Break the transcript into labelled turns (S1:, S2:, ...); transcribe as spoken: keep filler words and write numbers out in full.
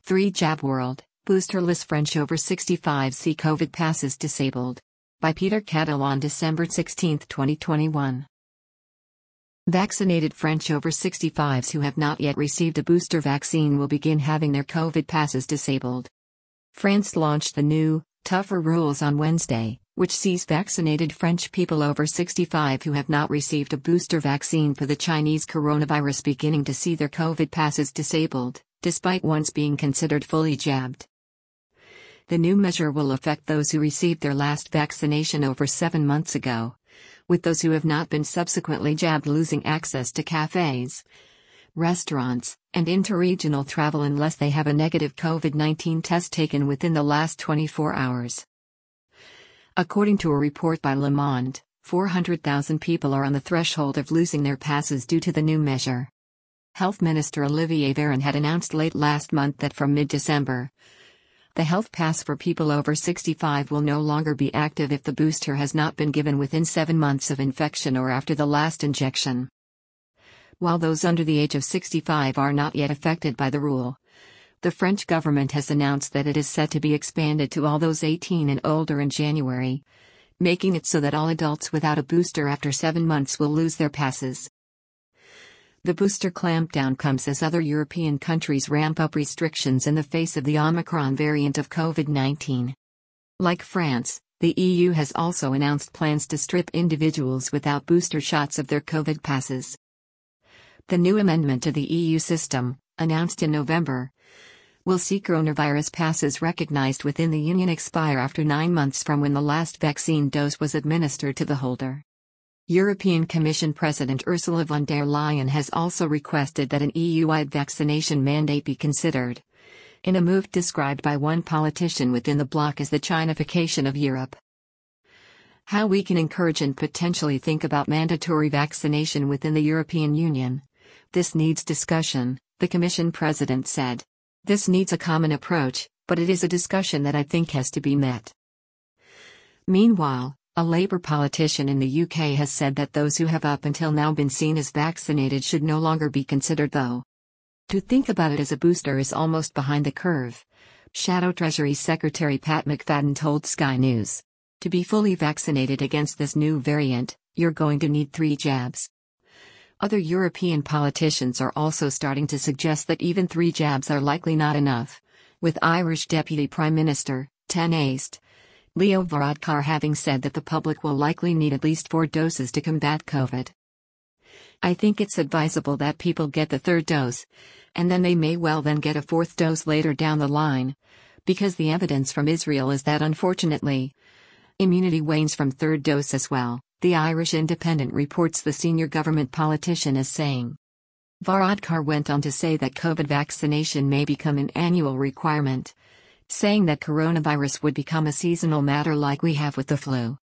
S1: three jab world, boosterless French over sixty-five see COVID passes disabled. By Peter Cattle on December sixteenth, twenty twenty-one. Vaccinated French over sixty-fives who have not yet received a booster vaccine will begin having their COVID passes disabled. France launched the new, tougher rules on Wednesday, which sees vaccinated French people over sixty-five who have not received a booster vaccine for the Chinese coronavirus beginning to see their COVID passes disabled, despite once being considered fully jabbed. The new measure will affect those who received their last vaccination over seven months ago, with those who have not been subsequently jabbed losing access to cafes, restaurants, and interregional travel unless they have a negative COVID nineteen test taken within the last twenty-four hours. According to a report by Le Monde, four hundred thousand people are on the threshold of losing their passes due to the new measure. Health Minister Olivier Véran had announced late last month that from mid-December, the health pass for people over sixty-five will no longer be active if the booster has not been given within seven months of infection or after the last injection. While those under the age of sixty-five are not yet affected by the rule, the French government has announced that it is set to be expanded to all those eighteen and older in January, making it so that all adults without a booster after seven months will lose their passes. The booster clampdown comes as other European countries ramp up restrictions in the face of the Omicron variant of COVID nineteen. Like France, the E U has also announced plans to strip individuals without booster shots of their COVID passes. The new amendment to the E U system, announced in November, will see coronavirus passes recognized within the Union expire after nine months from when the last vaccine dose was administered to the holder. European Commission President Ursula von der Leyen has also requested that an E U-wide vaccination mandate be considered, in a move described by one politician within the bloc as the Chinification of Europe. How we can encourage and potentially think about mandatory vaccination within the European Union. This needs discussion, the Commission President said. This needs a common approach, but it is a discussion that I think has to be met. Meanwhile, a Labour politician in the U K has said that those who have up until now been seen as vaccinated should no longer be considered though. To think about it as a booster is almost behind the curve, Shadow Treasury Secretary Pat McFadden told Sky News. To be fully vaccinated against this new variant, you're going to need three jabs. Other European politicians are also starting to suggest that even three jabs are likely not enough, with Irish Deputy Prime Minister, Ten Aist, Leo Varadkar having said that the public will likely need at least four doses to combat COVID. I think it's advisable that people get the third dose, and then they may well then get a fourth dose later down the line, because the evidence from Israel is that unfortunately, immunity wanes from third dose as well, the Irish Independent reports the senior government politician as saying. Varadkar went on to say that COVID vaccination may become an annual requirement, saying that coronavirus would become a seasonal matter like we have with the flu.